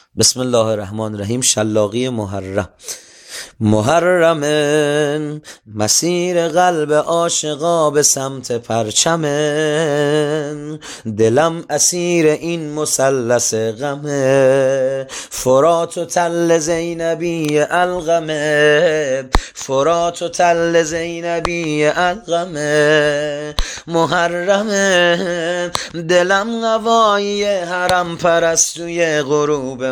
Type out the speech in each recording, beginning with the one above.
بسم الله الرحمن الرحیم. شلاقی محرم مسیر قلب عاشقا به سمت پرچم، دلم اسیر این مثلث غمه، فرات و تل زینبی القمه، فرات و تل زینبی القمه. محرم دلم قوایی حرم پرستوی غروب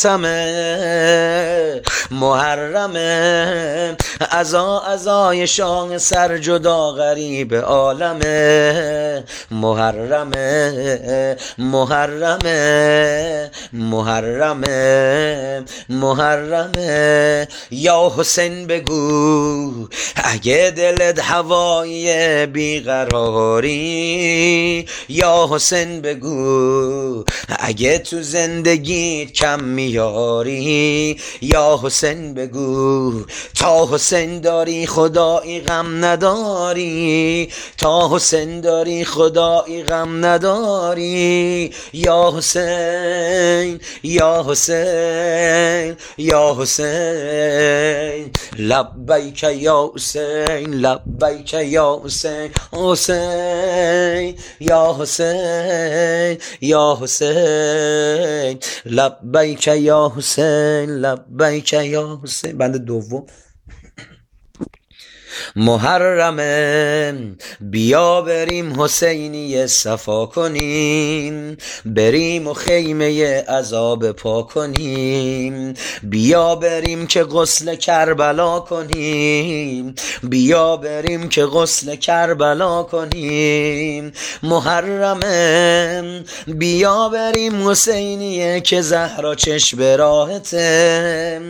ماتمه، محرم ازای شاه سر جدا غریب عالمه، محرمه محرمه محرمه محرمه. یا حسین بگو اگه دلت هوای بیقراری، یا حسین بگو اگه تو زندگیت کم میاری، یا حسین بگو تا حسین داری خدایی غم نداری، تا حسین داری خدایی غم نداری. یا حسین یا حسین یا حسین لبیک یا حسین لبیک یا حسین، حسین یا حسین یا حسین لبیک یا حسین لبیک یا حسین. بند دوم. محرمه بیا بریم حسینی صفا کنیم، بریم و خیمه عذاب پا کنیم، بیا بریم که غسل کربلا کنیم، بیا بریم که غسل کربلا کنیم. محرمه بیا بریم حسینیه که زهرا چشم راحته،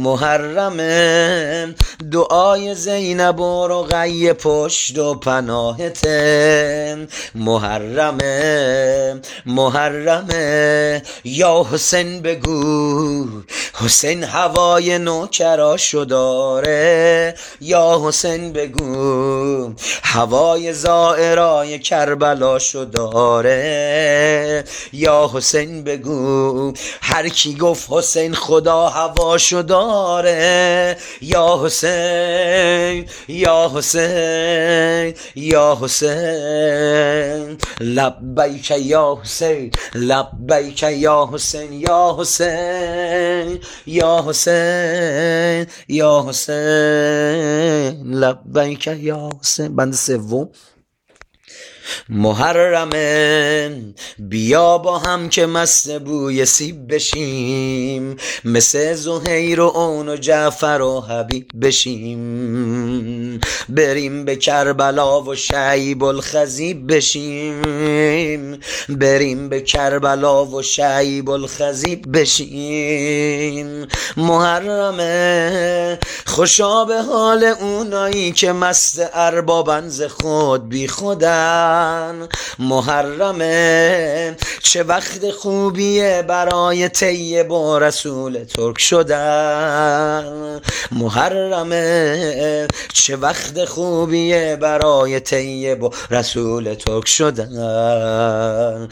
محرمه دعای زینب و رقیه پشت و پناهته، محرمه محرمه. یا حسین بگو حسین هوای نوکراشو داره، یا حسین بگو هوای زائرای کربلاشو داره، یا حسین بگو هر کی گفت حسین خدا هواشو داره، یا حسین یا حسین یا حسین لبیک یا حسین لبیک یا حسین یا حسین یا حسین یا حسین لبیک یا حسین. بند سوم. محرمه بیا با هم که مست بوی سیب بشیم، مثل زهیر و اون و جعفر و حبیب بشیم، بریم به کربلا و شعیب الخضیب بشیم، بریم به کربلا و شعیب الخضیب بشیم. محرمه خوشا به حال اونایی که مست اربابن ز خود بی خودن، محرمه چه وقت خوبیه برای طیب و رسول ترک شدن، محرمه چه وقت خوبیه برای طیب و رسول ترک شدن،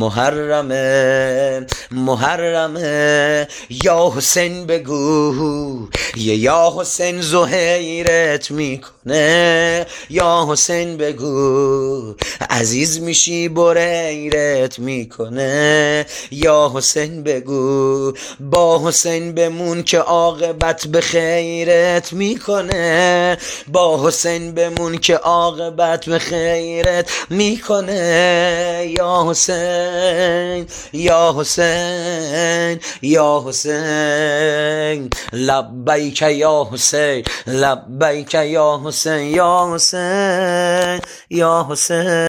محرمه محرمه. یا حسین بگو یا حسین زهیرت میکنه، یا حسین بگو عزیز میشی بریرت میکنه، یا حسین بگو با حسین بمون که عاقبت به خیرت میکنه، با حسین بمون که عاقبت به خیرت میکنه. یا حسین یا حسین یا حسین لبیک یا حسین لبیک یا حسین یا حسین یا حسین.